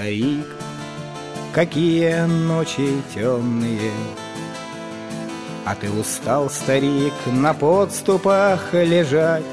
старик, какие ночи темные. А ты устал, старик, на подступах лежать.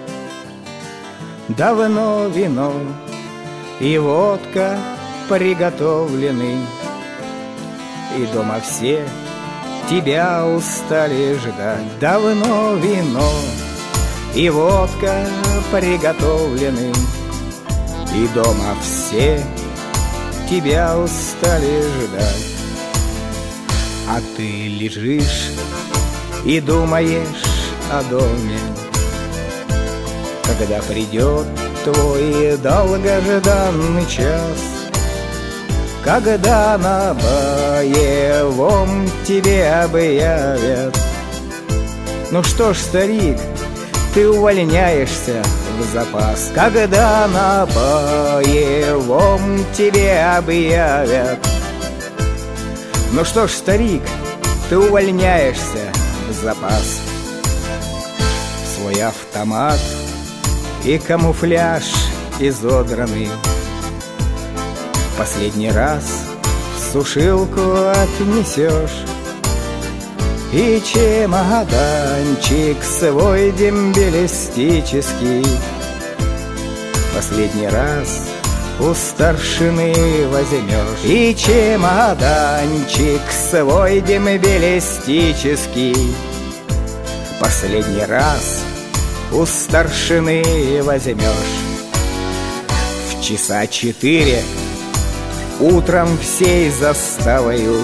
Давно вино и водка приготовлены, и дома все тебя устали ждать. Давно вино и водка приготовлены, и дома все тебя устали ждать. А ты лежишь и думаешь о доме, когда придет твой долгожданный час, когда на боевом тебе объявят: ну что ж, старик, ты увольняешься в запас. Когда на боевом тебе объявят: ну что ж, старик, ты увольняешься в запас. Свой автомат и камуфляж изодраны последний раз в сушилку отнесешь, и чемоданчик свой дембелистический последний раз у старшины возьмешь. И чемоданчик свой дембелистический последний раз у старшины возьмешь. В часа 4 утром всей заставою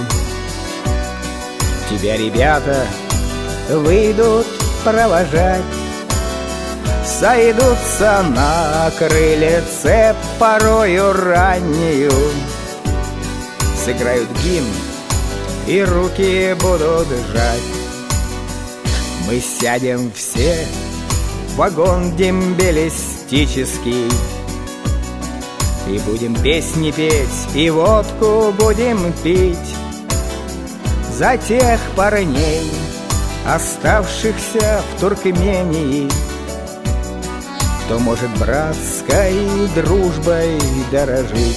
тебя ребята выйдут провожать. Сойдутся на крыльце порою раннюю, сыграют гимн и руки будут жать. Мы сядем все в вагон дембелистический и будем песни петь, и водку будем пить за тех парней, оставшихся в Туркмении, кто может братской дружбой дорожить.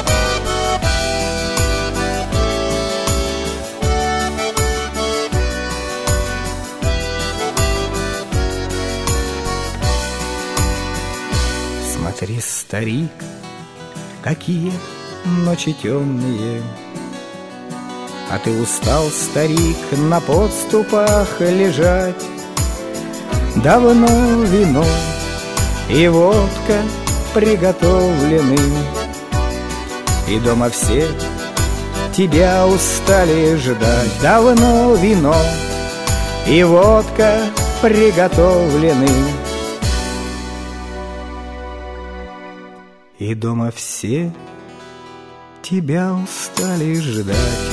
Смотри, старик, какие ночи темные. А ты устал, старик, на подступах лежать. Давно вино и водка приготовлены, и дома все тебя устали ждать. Давно вино и водка приготовлены, и дома все тебя устали ждать.